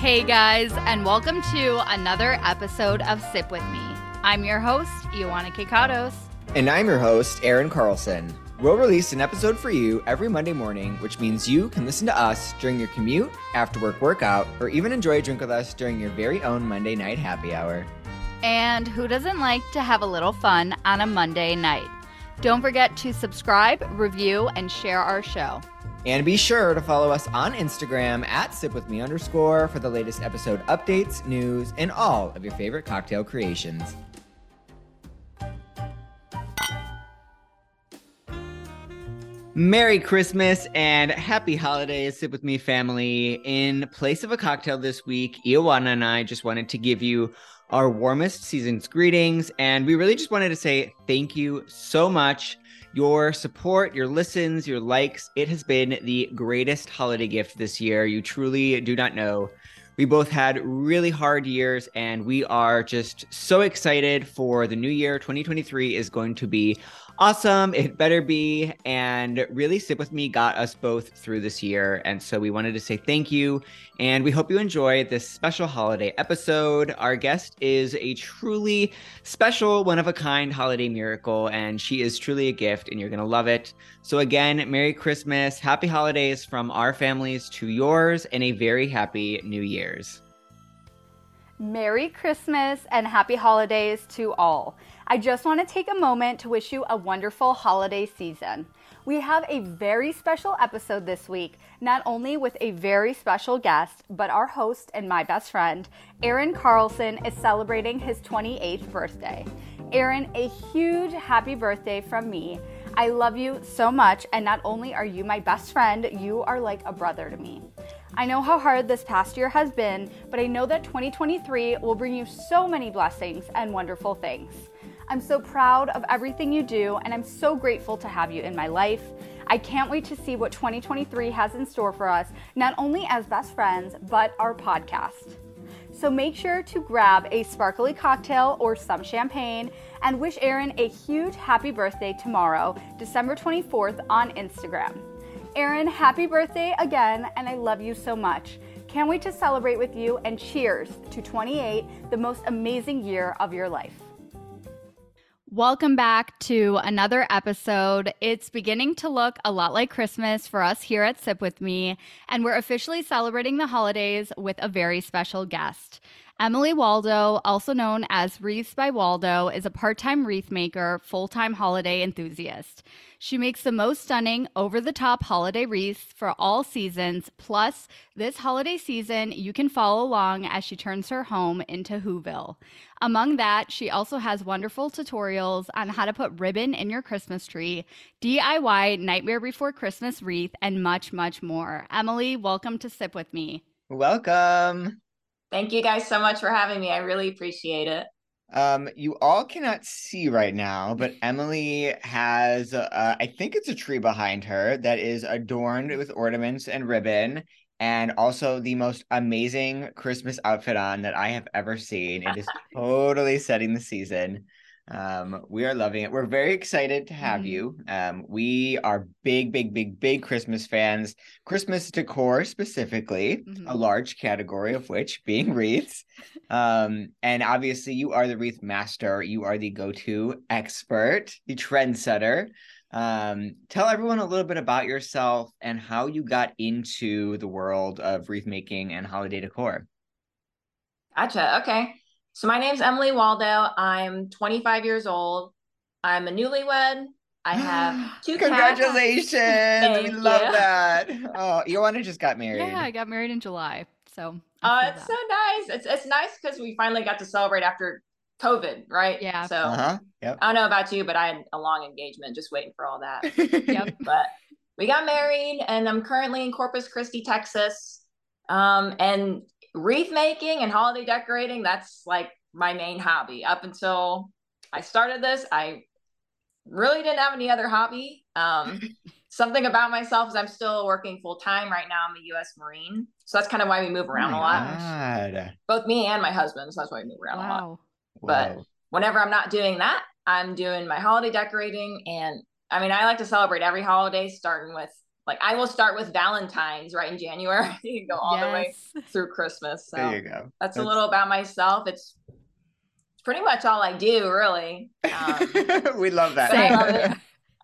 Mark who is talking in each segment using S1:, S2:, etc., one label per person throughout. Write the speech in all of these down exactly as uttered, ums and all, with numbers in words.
S1: Hey guys, and welcome to another episode of Sip With Me. I'm your host, Ioana Kikatos.
S2: And I'm your host, Aaron Carlson. We'll release an episode for you every Monday morning, which means you can listen to us during your commute, after work workout, or even enjoy a drink with us during your very own Monday night happy hour.
S1: And who doesn't like to have a little fun on a Monday night? Don't forget to subscribe, review, and share our show.
S2: And be sure to follow us on Instagram at sipwithme underscore for the latest episode updates, news, and all of your favorite cocktail creations. Merry Christmas and happy holidays, Sip With Me family. In place of a cocktail this week, Ioana and I just wanted to give you our warmest season's greetings, and we really just wanted to say thank you so much. Your support, your listens, your likes, it has been the greatest holiday gift this year. You truly do not know. We both had really hard years, and we are just so excited for the new year. twenty twenty-three is going to be awesome. It better be. And really, Sip With Me got us both through this year. And so we wanted to say thank you. And we hope you enjoy this special holiday episode. Our guest is a truly special, one-of-a-kind holiday miracle, and she is truly a gift, and you're going to love it. So again, Merry Christmas, Happy Holidays from our families to yours, and a very happy New Year's.
S1: Merry Christmas and happy holidays to all. I just want to take a moment to wish you a wonderful holiday season. We have a very special episode this week, not only with a very special guest, but our host and my best friend, Aaron Carlson, is celebrating his twenty-eighth birthday. Aaron, a huge happy birthday from me. I love you so much, and not only are you my best friend, you are like a brother to me. I know how hard this past year has been, but I know that twenty twenty-three will bring you so many blessings and wonderful things. I'm so proud of everything you do, and I'm so grateful to have you in my life. I can't wait to see what twenty twenty-three has in store for us, not only as best friends, but our podcast. So make sure to grab a sparkly cocktail or some champagne and wish Aaron a huge happy birthday tomorrow, December twenty-fourth, on Instagram. Aaron, happy birthday again, and I love you so much. Can't wait to celebrate with you, and cheers to twenty-eight, the most amazing year of your life. Welcome back to another episode. It's beginning to look a lot like Christmas for us here at Sip With Me, and we're officially celebrating the holidays with a very special guest. Emily Waldo, also known as Wreaths by Waldo, is a part-time wreath maker, full-time holiday enthusiast. She makes the most stunning, over-the-top holiday wreaths for all seasons. Plus, this holiday season, you can follow along as she turns her home into Whoville. Among that, she also has wonderful tutorials on how to put ribbon in your Christmas tree, D I Y Nightmare Before Christmas wreath, and much, much more. Emily, welcome to Sip With Me.
S2: Welcome.
S3: Thank you guys so much for having me. I really appreciate it.
S2: Um, you all cannot see right now, but Emily has, uh, I think it's a tree behind her that is adorned with ornaments and ribbon, and also the most amazing Christmas outfit on that I have ever seen. It is totally setting the season. Um, we are loving it. We're very excited to have mm-hmm. you. Um, we are big, big, big, big Christmas fans. Christmas decor specifically, mm-hmm. a large category of which being wreaths. Um, and obviously you are the wreath master. You are the go-to expert, the trendsetter. Um, tell everyone a little bit about yourself and how you got into the world of wreath making and holiday decor.
S3: Gotcha. Okay. So my name's Emily Waldo. I'm twenty-five years old. I'm a newlywed. I have two
S2: Congratulations.
S3: Cats.
S2: We love you. that. Oh, Ioana just got married.
S1: Yeah, I got married in July. So
S3: uh, it's that. so nice. It's it's nice because we finally got to celebrate after COVID, right?
S1: Yeah.
S3: So
S2: uh-huh. Yep.
S3: I don't know about you, but I had a long engagement just waiting for all that.
S1: Yep.
S3: But we got married, and I'm currently in Corpus Christi, Texas. Um, and wreath making and holiday decorating, that's like my main hobby. Up until I started this, I really didn't have any other hobby. Um, something about myself is I'm still working full time right now. I'm a U S Marine. So that's kind of why we move around
S2: oh
S3: a lot.
S2: God.
S3: Both me and my husband. So that's why we move around
S1: wow.
S3: a lot.
S2: Whoa.
S3: But whenever I'm not doing that, I'm doing my holiday decorating. And I mean, I like to celebrate every holiday, starting with like I will start with Valentine's right in January. You can go all yes. the way through Christmas. So
S2: there you go.
S3: That's, that's a little about myself. It's it's pretty much all I do, really. Um,
S2: we love that.
S3: I love it.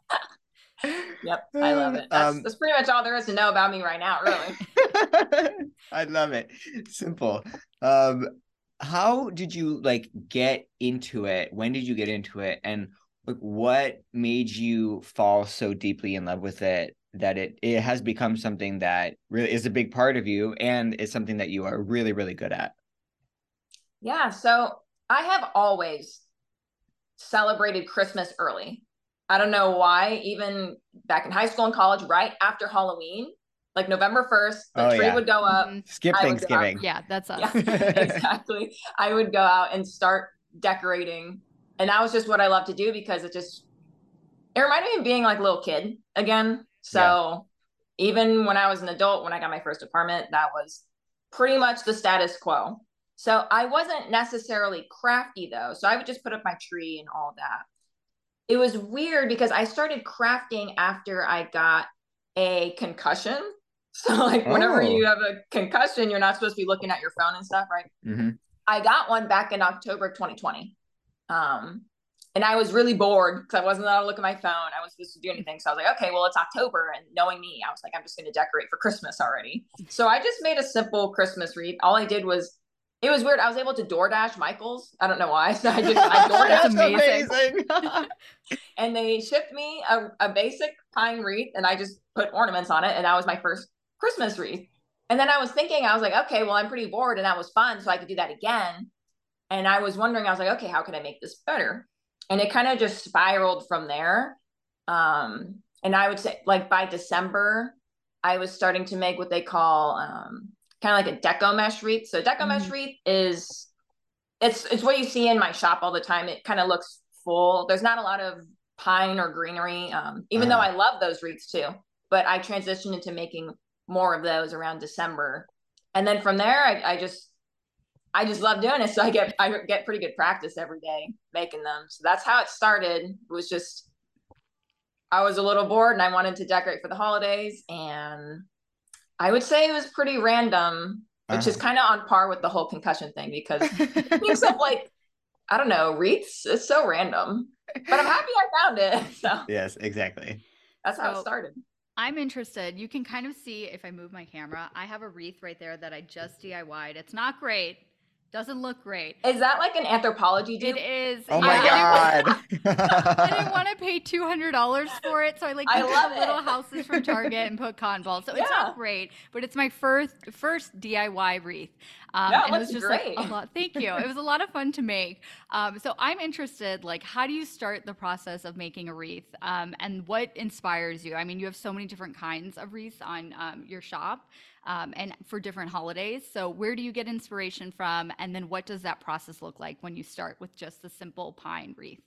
S3: Yep, I love it. That's, um, that's pretty much all there is to know about me right now, really.
S2: I love it. Simple. Um, how did you like get into it? When did you get into it? And like, what made you fall so deeply in love with it that it it has become something that really is a big part of you and is something that you are really, really good at?
S3: Yeah, so I have always celebrated Christmas early. I don't know why, even back in high school and college, right after Halloween, like November first, the oh, tree yeah. would go up.
S1: Mm-hmm.
S2: Skip Thanksgiving.
S1: Yeah, that's us.
S3: Yeah, exactly. I would go out and start decorating. And that was just what I love to do because it just, it reminded me of being like a little kid again. So yeah. even when I was an adult, when I got my first apartment, that was pretty much the status quo. So I wasn't necessarily crafty though. So I would just put up my tree and all that. It was weird because I started crafting after I got a concussion. So like oh. whenever you have a concussion, you're not supposed to be looking at your phone and stuff, right?
S2: Mm-hmm.
S3: I got one back in October twenty twenty. Um, and I was really bored because I wasn't allowed to look at my phone. I wasn't supposed to do anything. So I was like, okay, well, it's October. And knowing me, I was like, I'm just going to decorate for Christmas already. So I just made a simple Christmas wreath. All I did was, it was weird. I was able to DoorDash Michael's. I don't know why. So I just, I DoorDashed
S2: amazing.
S3: And they shipped me a, a basic pine wreath and I just put ornaments on it. And that was my first Christmas wreath. And then I was thinking, I was like, okay, well, I'm pretty bored and that was fun. So I could do that again. And I was wondering, I was like, okay, how can I make this better? And it kind of just spiraled from there. Um, and I would say like by December, I was starting to make what they call um, kind of like a deco mesh wreath. So deco mm-hmm. mesh wreath is, it's, it's what you see in my shop all the time. It kind of looks full. There's not a lot of pine or greenery, um, even uh-huh. though I love those wreaths too. But I transitioned into making more of those around December. And then from there, I, I just, I just love doing it. So I get, I get pretty good practice every day making them. So that's how it started. It was just, I was a little bored and I wanted to decorate for the holidays. And I would say it was pretty random, which uh-huh. is kind of on par with the whole concussion thing because things of like, I don't know, wreaths, it's so random, but I'm happy I found it. So
S2: yes, exactly.
S3: That's how so, it started.
S1: I'm interested. You can kind of see if I move my camera, I have a wreath right there that I just D I Y'd. It's not great. Doesn't look great.
S3: Is that like an Anthropologie dupe?
S1: It is.
S2: Oh my I, God.
S1: I didn't want to pay two hundred dollars for it. So I like
S3: I love
S1: little
S3: it.
S1: houses from Target and put cotton balls. So yeah. it's not great, but it's my first first D I Y wreath. Um,
S3: no,
S1: and it was just
S3: great.
S1: like a lot. Thank you. It was a lot of fun to make. Um, so I'm interested, like, how do you start the process of making a wreath? Um, and what inspires you? I mean, you have so many different kinds of wreaths on um, your shop. Um, and for different holidays. So where do you get inspiration from? And then what does that process look like when you start with just the simple pine wreath?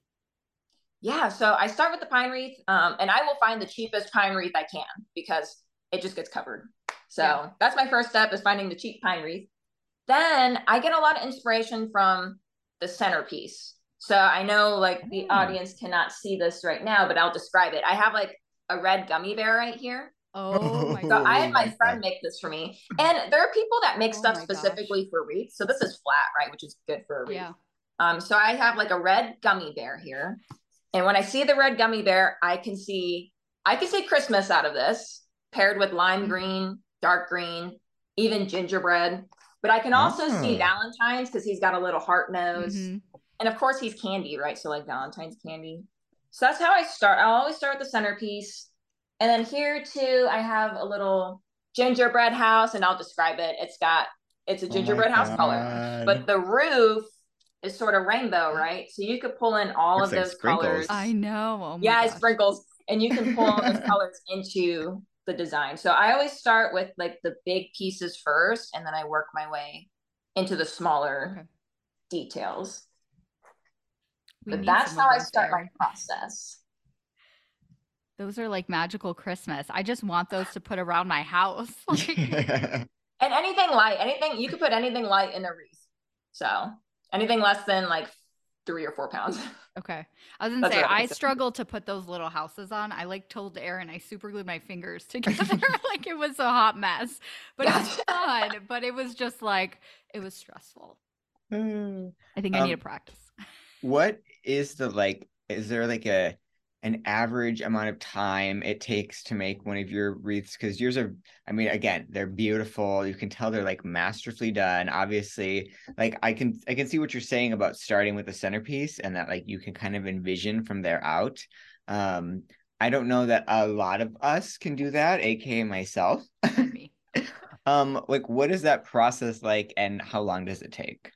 S3: Yeah, so I start with the pine wreath um, and I will find the cheapest pine wreath I can because it just gets covered. So yeah. that's my first step is finding the cheap pine wreath. Then I get a lot of inspiration from the centerpiece. So I know like the oh. audience cannot see this right now, but I'll describe it. I have like a red gummy bear right here.
S1: Oh my
S3: so
S1: god!
S3: I had my friend make this for me, and there are people that make oh stuff specifically gosh. for wreaths. So this is flat, right, which is good for a wreath.
S1: Yeah.
S3: Um. So I have like a red gummy bear here, and when I see the red gummy bear, I can see I can see Christmas out of this, paired with lime mm-hmm. green, dark green, even gingerbread. But I can also oh. see Valentine's because he's got a little heart nose, mm-hmm. and of course he's candy, right? So like Valentine's candy. So that's how I start. I'll always start with the centerpiece. And then here too, I have a little gingerbread house and I'll describe it. It's got, it's a gingerbread oh house God. color, but the roof is sort of rainbow, right? So you could pull in all Looks of like those sprinkles. colors.
S1: I know. Oh my
S3: yeah,
S1: gosh.
S3: It sprinkles and you can pull all those colors into the design. So I always start with like the big pieces first, and then I work my way into the smaller okay. details. We but that's how I start there. my process.
S1: Those are like magical Christmas. I just want those to put around my house.
S3: And anything light, anything, you could put anything light in a wreath. So anything less than like three or four pounds.
S1: Okay. I was gonna
S3: That's
S1: say
S3: what I
S1: I
S3: would say.
S1: struggle to put those little houses on. I like told Aaron I super glued my fingers together like it was a hot mess. But it was
S3: Gotcha.
S1: fun. But it was just like it was stressful. I think I need to
S2: Um,
S1: practice.
S2: what is the like, is there like a an average amount of time it takes to make one of your wreaths? Because yours are, I mean, again, they're beautiful. You can tell they're like masterfully done. Obviously, like I can I can see what you're saying about starting with the centerpiece and that like you can kind of envision from there out. Um, I don't know that a lot of us can do that, aka myself.
S1: And me.
S2: Um, like what is that process like and how long does it take?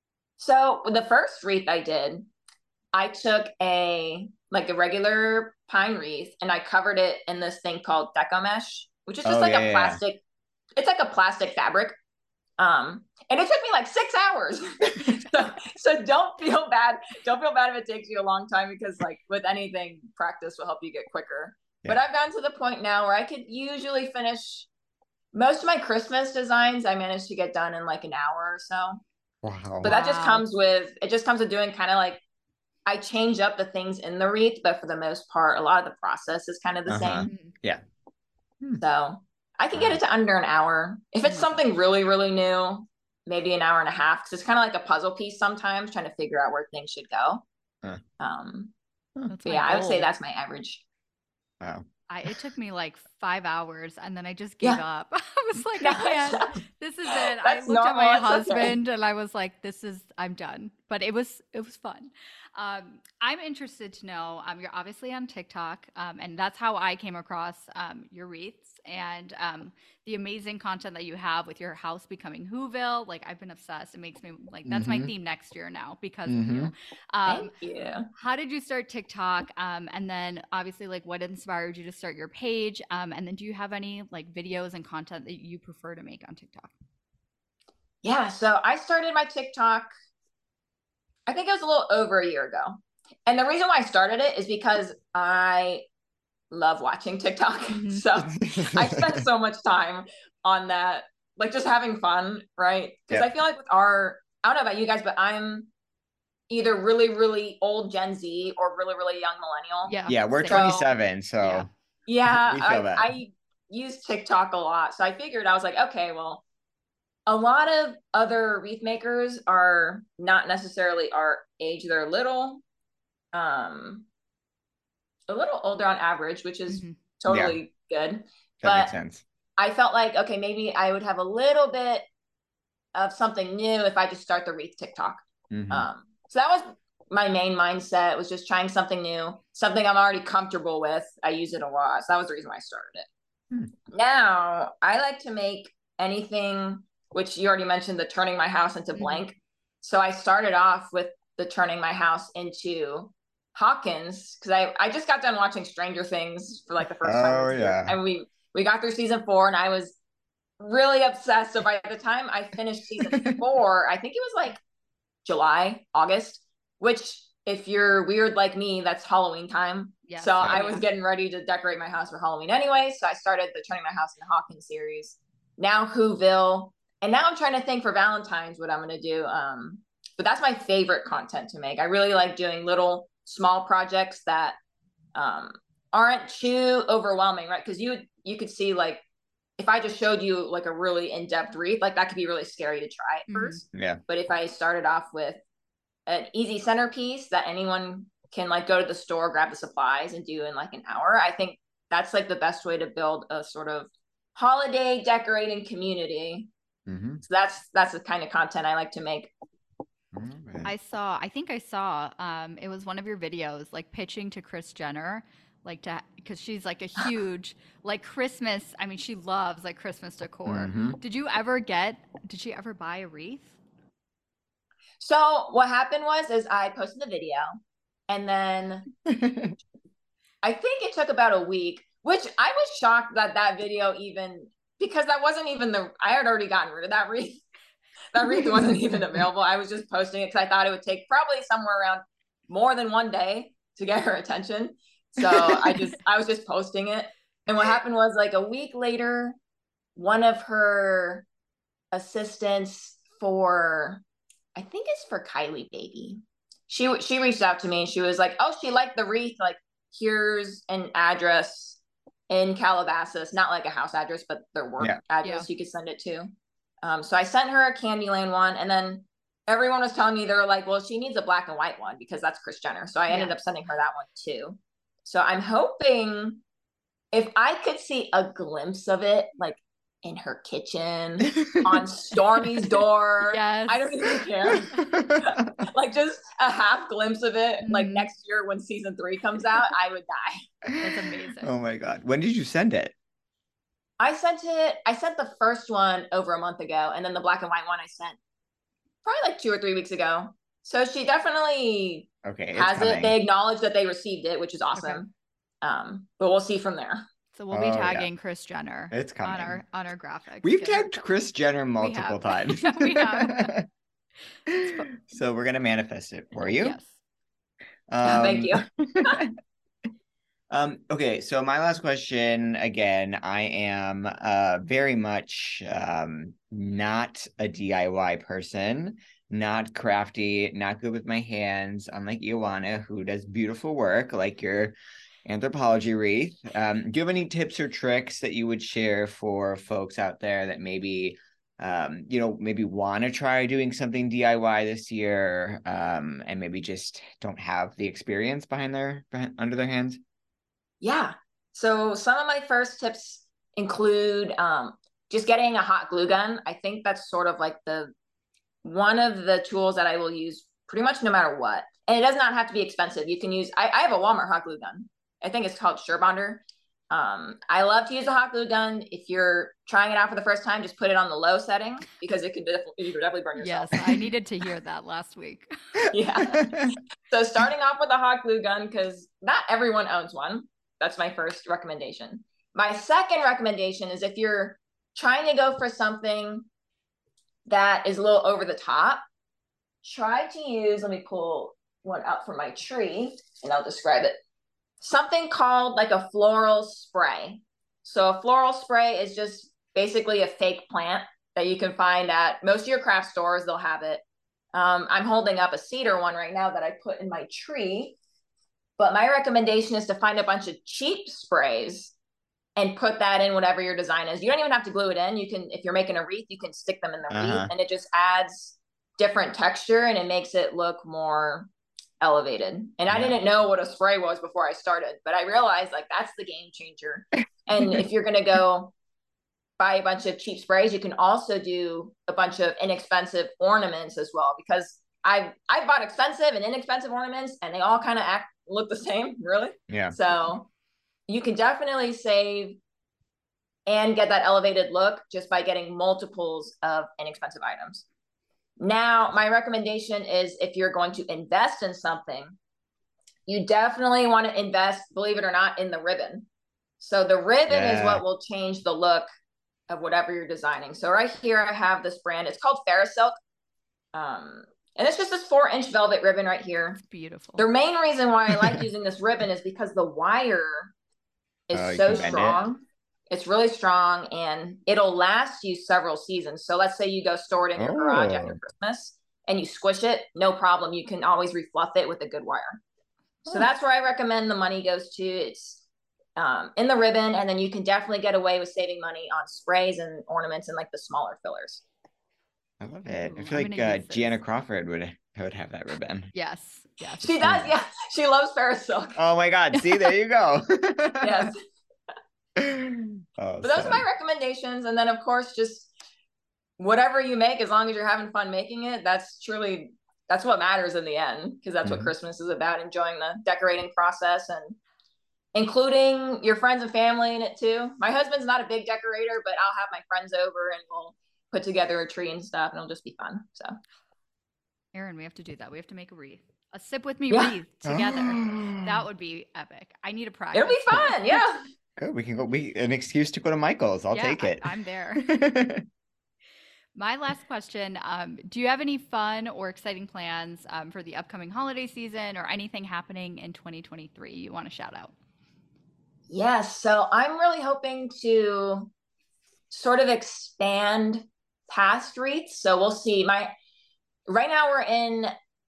S3: So the first wreath I did, I took a like a regular pine wreath and I covered it in this thing called deco mesh, which is just
S2: Oh
S3: like
S2: yeah,
S3: a
S2: yeah, yeah.
S3: plastic, it's like a plastic fabric. Um, and it took me like six hours. so so don't feel bad. Don't feel bad if it takes you a long time because like with anything, practice will help you get quicker. But
S2: Yeah.
S3: I've gotten to the point now where I could usually finish most of my Christmas designs. I managed to get done in like an hour or so.
S2: Wow.
S3: But that just
S1: Wow.
S3: comes with it just comes with doing kind of like I change up the things in the wreath, but for the most part, a lot of the process is kind of the
S2: Uh-huh.
S3: same.
S1: Mhm.
S2: Yeah. Hmm.
S3: So I can get
S2: Wow.
S3: it to under an hour. If
S1: Oh
S3: it's
S1: my
S3: something
S1: gosh.
S3: really, really new, maybe an hour and a half, because it's kind of like a puzzle piece sometimes, trying to figure out where things should go.
S2: Huh.
S3: Um,
S2: Huh.
S1: That's
S3: but
S1: my
S3: yeah, I would say
S1: goal.
S3: that's my average.
S2: Wow.
S1: I, it took me like five hours and then I just gave
S3: Yeah,
S1: up. I was like,
S3: no,
S1: I can't.
S3: that's,
S1: This is it. I
S3: that's
S1: looked at
S3: normal.
S1: my
S3: It's okay.
S1: husband and I was like, this is, I'm done. But it was, it was fun. Um, I'm interested to know, um, you're obviously on TikTok, um, and that's how I came across um, your wreaths and um, the amazing content that you have with your house becoming Whoville. Like I've been obsessed. It makes me like, that's my
S2: Mm-hmm.
S1: theme next year now because of
S2: Mm-hmm.
S1: you. Um,
S3: Thank you.
S1: how did you start TikTok? Um, and then obviously, like, what inspired you to start your page? Um, and then, do you have any like videos and content that you prefer to make on TikTok?
S3: Yeah, so I started my TikTok, I think it was a little over a year ago. And the reason why I started it is because I love watching TikTok.
S1: Hmm.
S3: So I spend so much time on that, like just having fun, right? Because I
S2: Yep.
S3: feel like with our, I don't know about you guys, but I'm either really, really old Gen Z or really, really young millennial.
S1: Yeah,
S2: Yeah, we're
S1: same.
S3: So
S2: twenty-seven,
S1: Yeah.
S2: so
S3: yeah,
S2: we feel
S3: I,
S2: that.
S3: I use TikTok a lot. So I figured I was like, okay, well, a lot of other wreath makers are not necessarily our age. They're little, um, a little older on average, which is
S1: Hmm.
S2: Yeah,
S3: totally good.
S2: that
S3: But
S2: makes sense.
S3: I felt like, okay, maybe I would have a little bit of something new if I just start the wreath TikTok.
S2: Mm-hmm.
S3: Um, so that was my main mindset, was just trying something new, something I'm already comfortable with. I use it a lot. So that was the reason why I started it.
S2: Hmm.
S3: Now I like to make anything, which you already mentioned, the turning my house into
S1: Hmm.
S3: blank. So I started off with the turning my house into Hawkins because I, I just got done watching Stranger Things for like the first time
S2: Oh
S3: this year.
S2: yeah.
S3: And we we got through season four and I was really obsessed. So by the time I finished season four, I think it was like July, August, which if you're weird like me, that's Halloween time.
S1: Yes.
S3: So
S1: Oh
S3: I was
S1: yeah.
S3: getting ready to decorate my house for Halloween anyway. So I started the Turning My House in Hawkins series. Now Whoville. And now I'm trying to think for Valentine's what I'm gonna do. Um, but that's my favorite content to make. I really like doing little small projects that um aren't too overwhelming, right? Because you you could see like if I just showed you like a really in-depth wreath, like that could be really scary to try at
S1: Hmm.
S3: first.
S2: Yeah.
S3: But if I started off with an easy centerpiece that anyone can like go to the store, grab the supplies and do in like an hour, I think that's like the best way to build a sort of holiday decorating community.
S2: Mm-hmm.
S3: So that's that's the kind of content I like to make.
S2: Okay.
S1: I saw. I think I saw. Um, it was one of your videos, like pitching to Kris Jenner, like to because she's like a huge like Christmas. I mean, she loves like Christmas decor.
S2: Mm-hmm.
S1: Did you ever get? Did she ever buy a wreath?
S3: So what happened was is I posted the video and then I think it took about a week, which I was shocked that that video even because that wasn't even the I had already gotten rid of that wreath. That wreath wasn't even available. I was just posting it because I thought it would take probably somewhere around more than one day to get her attention. So I just I was just posting it. And what happened was like a week later, one of her assistants for I think it's for Kylie Baby. she she reached out to me and she was like, oh, she liked the wreath. Like, here's an address in Calabasas, not like a house address, but their work
S2: Yeah.
S3: address
S1: Yeah.
S3: you could send it to. Um, so I sent her a Candyland one, and then everyone was telling me, they were like, well, she needs a black and white one because that's Kris Jenner. So I ended
S1: Yeah.
S3: up sending her that one too. So I'm hoping if I could see a glimpse of it, like in her kitchen, on Stormi's door.
S1: Yes.
S3: I don't even care. Like just a half glimpse of it, like
S1: Mhm.
S3: next year when season three comes out, I would die.
S1: That's amazing.
S2: Oh my God. When did you send it?
S3: I sent it, I sent the first one over a month ago, and then the black and white one I sent probably like two or three weeks ago. So she definitely
S2: Okay. It's
S3: has
S2: coming.
S3: it. They acknowledge that they received it, which is awesome.
S1: Okay.
S3: Um, but we'll see from there.
S1: So we'll be
S2: Oh, yeah.
S1: tagging Kris Jenner
S2: It's coming.
S1: on our on our graphics.
S2: We've
S1: Get her-
S2: tagged Kris Jenner multiple
S1: have.
S2: times.
S1: We have. It's fu-
S2: So we're gonna manifest it for you.
S1: Yes.
S2: Um,
S3: Thank you.
S2: um, okay, so my last question again, I am uh very much um not a D I Y person, not crafty, not good with my hands, unlike Ioana, who does beautiful work like your Anthropologie wreath. Um, do you have any tips or tricks that you would share for folks out there that maybe um, you know, maybe want to try doing something D I Y this year, um, and maybe just don't have the experience behind their behind, under their hands?
S3: Yeah. So some of my first tips include um, just getting a hot glue gun. I think that's sort of like the one of the tools that I will use pretty much no matter what. And it does not have to be expensive. You can use, I, I have a Walmart hot glue gun. I think it's called Surebonder. Um, I love to use a hot glue gun. If you're trying it out for the first time, just put it on the low setting because it could definitely, you could definitely burn yourself.
S1: Yes, I needed to hear that last week.
S3: Yeah. So starting off with a hot glue gun, because not everyone owns one. That's my first recommendation. My second recommendation is if you're trying to go for something that is a little over the top, try to use, let me pull one out from my tree and I'll describe it. Something called like a floral spray. So a floral spray is just basically a fake plant that you can find at most of your craft stores. They'll have it. Um, I'm holding up a cedar one right now that I put in my tree. But my recommendation is to find a bunch of cheap sprays and put that in whatever your design is. You don't even have to glue it in. You can, if you're making a wreath, you can stick them in the
S2: Uh-huh.
S3: wreath and it just adds different texture and it makes it look more elevated. And
S2: Yeah.
S3: I didn't know what a spray was before I started, but I realized like that's the game changer. And if you're going to go buy a bunch of cheap sprays, you can also do a bunch of inexpensive ornaments as well, because I've, I've bought expensive and inexpensive ornaments and they all kind of act, look the same, really.
S2: Yeah.
S3: So you can definitely save and get that elevated look just by getting multiples of inexpensive items. Now, my recommendation is if you're going to invest in something, you definitely want to invest, believe it or not, in the ribbon. So the ribbon
S2: Yeah.
S3: is what will change the look of whatever you're designing. So right here, I have this brand. It's called Ferrosilk. Um, and it's just this four inch velvet ribbon right here.
S1: It's beautiful.
S3: The main reason why I like using this ribbon is because the wire is
S2: Oh, you
S3: so
S2: can bend it?
S3: strong. It's really strong and it'll last you several seasons. So let's say you go store it in your garage
S2: Oh.
S3: after Christmas and you squish it, no problem. You can always refluff it with a good wire. So
S1: Oh.
S3: that's where I recommend the money goes to. It's um, in the ribbon, and then you can definitely get away with saving money on sprays and ornaments and like the smaller fillers.
S2: I love it. I
S1: Ooh,
S2: feel
S1: I'm
S2: like
S1: gonna
S2: uh,
S1: use this.
S2: Gianna Crawford would would have that ribbon.
S1: Yes, yes.
S3: She does, yeah. She loves Ferrosilk.
S2: Oh my God! See, there you go.
S3: Yes.
S2: Oh,
S3: But those
S2: son.
S3: are my recommendations. And then, of course, just whatever you make, as long as you're having fun making it, that's truly, that's what matters in the end, because that's
S2: Mhm.
S3: what Christmas is about, enjoying the decorating process and including your friends and family in it too. My husband's not a big decorator, but I'll have my friends over and we'll put together a tree and stuff and it'll just be fun. So
S1: Erin, we have to do that. We have to make a wreath. A sip with me
S3: Yeah.
S1: wreath together. That would be epic. I need a practice.
S3: it'll be fun. Yeah.
S2: Good. We can go. We an excuse to go to Michael's. I'll
S1: Yeah,
S2: take it.
S1: I, I'm there. My last question, um, do you have any fun or exciting plans um, for the upcoming holiday season or anything happening in twenty twenty-three you want to shout out?
S3: Yes. So I'm really hoping to sort of expand past wreaths. So we'll see. My right now we're in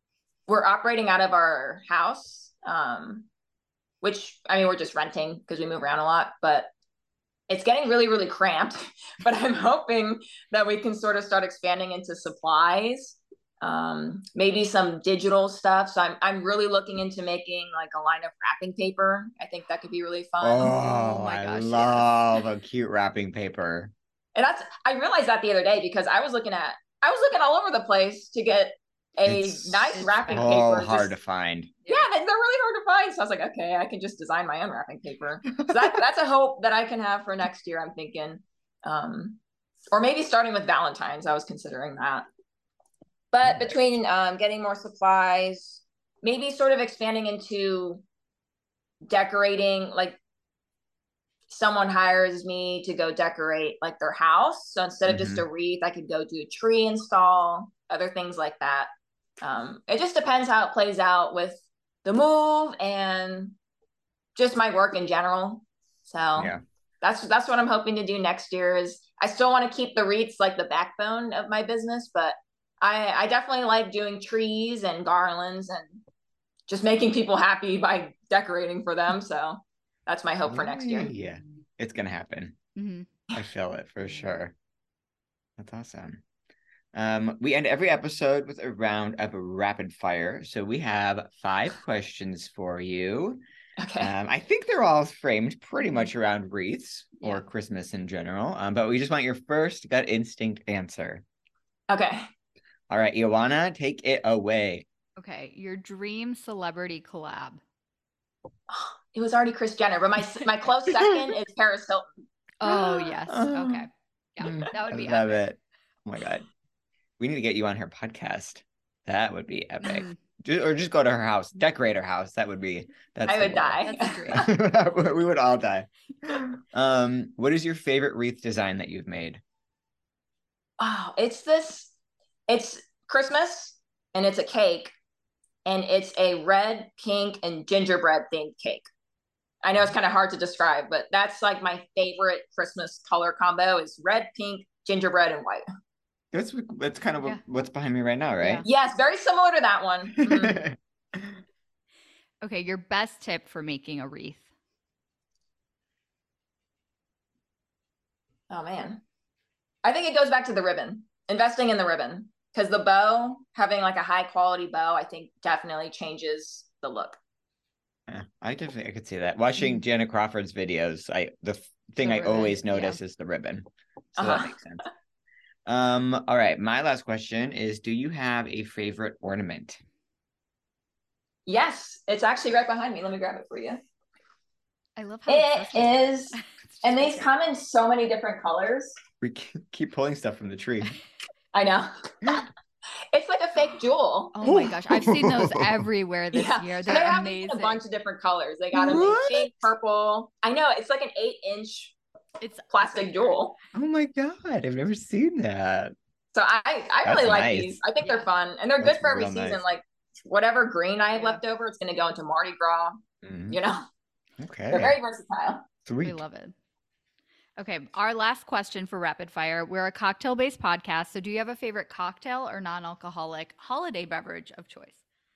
S3: we're operating out of our house, um, which, I mean, we're just renting because we move around a lot, but it's getting really, really cramped. But I'm hoping that we can sort of start expanding into supplies, um, maybe some digital stuff. So I'm I'm really looking into making like a line of wrapping paper. I think that could be really fun.
S2: Oh,
S1: Oh my
S2: I
S1: gosh,
S2: love a cute wrapping paper.
S3: And that's I realized that the other day because I was looking at I was looking all over the place to get a
S2: It's
S3: nice wrapping
S2: so
S3: paper.
S2: hard
S3: just,
S2: to find.
S3: Yeah, they're really hard to find. So I was like, okay, I can just design my own wrapping paper. So that, that's a hope that I can have for next year, I'm thinking. Um, or maybe starting with Valentine's, I was considering that. But between um, getting more supplies, maybe sort of expanding into decorating, like someone hires me to go decorate like their house. So instead of mm-hmm. just a wreath, I could go do a tree install, other things like that. Um, it just depends how it plays out with the move and just my work in general. So yeah. that's that's what I'm hoping to do next year. Is I still want to keep the wreaths like the backbone of my business, but I, I definitely like doing trees and garlands and just making people happy by decorating for them. So that's my hope for next year.
S2: Yeah, it's gonna happen. Mm-hmm. I feel it for sure. That's awesome. Um, we end every episode with a round of rapid fire. So we have five questions for you.
S3: Okay.
S2: Um, I think they're all framed pretty much around wreaths yeah. or Christmas in general. Um, but we just want your first gut instinct answer.
S3: Okay.
S2: All right, Ioana, take it away.
S1: Okay, your dream celebrity collab.
S3: It was already Kris Jenner, but my my close second is Paris Hilton.
S1: Oh yes. Okay. Yeah, that would be
S2: I love
S1: epic.
S2: it. Oh my God. We need to get you on her podcast. That would be epic. Mm. Just, or just go to her house, decorate her house. That would be. That's
S3: I would die.
S1: That's
S2: great. We would all die. Um, what is your favorite wreath design that you've made?
S3: Oh, it's this. It's Christmas, and it's a cake, and it's a red, pink, and gingerbread themed cake. I know it's kind of hard to describe, but that's like my favorite Christmas color combo is red, pink, gingerbread, and white.
S2: That's that's kind of yeah. what's behind me right now, right?
S3: Yeah. Yes, very similar to that one. Mm-hmm.
S1: Okay, your best tip for making a wreath.
S3: Oh man, I think it goes back to the ribbon. Investing in the ribbon, because the bow, having like a high quality bow, I think definitely changes the look.
S2: Yeah, I definitely I could see that. Watching mm-hmm. Janet Crawford's videos, I the thing the I ribbon, always notice yeah. is the ribbon. So uh-huh. that makes sense. Um, all right. My last question is, do you have a favorite ornament?
S3: Yes, it's actually right behind me. Let me grab it for you.
S1: I love how
S3: it is. And these come in so many different colors.
S2: We keep pulling stuff from the tree.
S3: I know. It's like a fake jewel.
S1: Oh my gosh. I've seen those everywhere this
S3: yeah.
S1: year. They're,
S3: They're
S1: amazing.
S3: A bunch of different colors. They got them in pink, purple. I know. It's like an eight inch It's plastic jewel.
S2: Oh my God, I've never seen that.
S3: So I, I really
S2: That's
S3: like
S2: nice.
S3: these. I think yeah. they're fun and they're
S2: That's
S3: good for every
S2: season.
S3: Nice. Like whatever green I have yeah. left over, it's going to go into Mardi Gras. Mm-hmm. You know,
S2: okay,
S3: they're very versatile.
S2: Sweet.
S1: We love it. Okay, our last question for rapid fire. We're a cocktail-based podcast, so do you have a favorite cocktail or non-alcoholic holiday beverage of choice?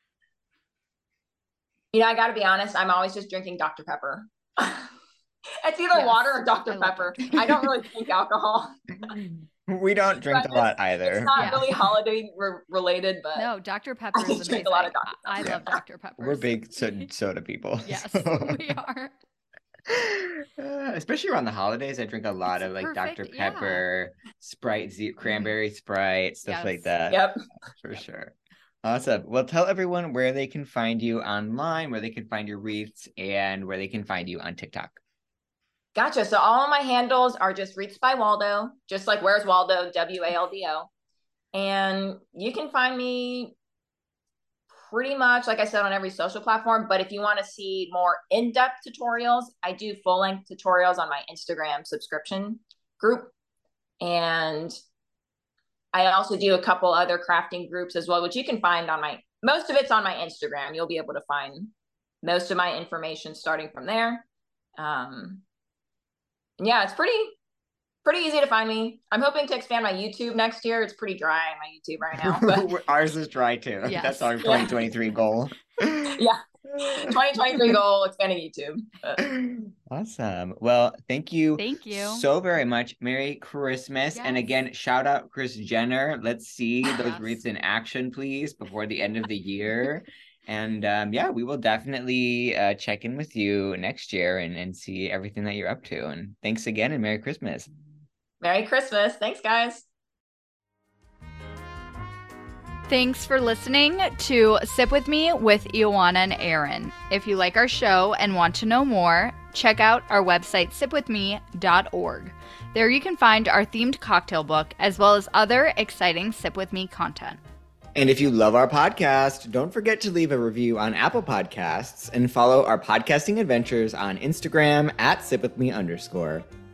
S3: You know, I got to be honest. I'm always just drinking Doctor Pepper. It's either yes, water or Doctor Pepper. I don't really drink alcohol.
S2: We don't drink a lot either.
S3: It's not
S1: yeah.
S3: really holiday re- related, but
S1: no, Doctor Pepper is amazing. Drink a lot of Doctor Pepper. I, I yeah. love Doctor Pepper.
S2: We're big soda people.
S1: Yes,
S2: so.
S1: we are.
S2: Uh, especially around the holidays, I drink a lot it's of like perfect, Doctor Pepper, yeah. Sprite, Z- cranberry Sprite, stuff yes. like that.
S3: Yep,
S2: for sure. Awesome. Well, tell everyone where they can find you online, where they can find your wreaths, and where they can find you on TikTok.
S3: Gotcha. So all of my handles are just Wreaths by Waldo, just like Where's Waldo, W A L D O. And you can find me pretty much, like I said, on every social platform. But if you want to see more in-depth tutorials, I do full-length tutorials on my Instagram subscription group. And I also do a couple other crafting groups as well, which you can find on my, most of it's on my Instagram. You'll be able to find most of my information starting from there. Um, Yeah, it's pretty, pretty easy to find me. I'm hoping to expand my YouTube next year. It's pretty dry on my YouTube right now. But
S2: ours is dry too.
S1: Yes.
S2: That's our twenty twenty-three goal.
S3: yeah. twenty twenty-three goal, expanding YouTube.
S2: Awesome. Well, thank you.
S1: Thank you
S2: so very much. Merry Christmas.
S1: Yes.
S2: And again, shout out Kris Jenner. Let's see those
S1: Yes.
S2: wreaths in action, please, before the end of the year. And um, yeah, we will definitely uh, check in with you next year and, and see everything that you're up to. And thanks again and Merry Christmas.
S3: Merry Christmas. Thanks, guys.
S1: Thanks for listening to Sip With Me with Ioana and Aaron. If you like our show and want to know more, check out our website, sip with me dot org. There you can find our themed cocktail book, as well as other exciting Sip With Me content.
S2: And if you love our podcast, don't forget to leave a review on Apple Podcasts and follow our podcasting adventures on Instagram at sipwithme underscore.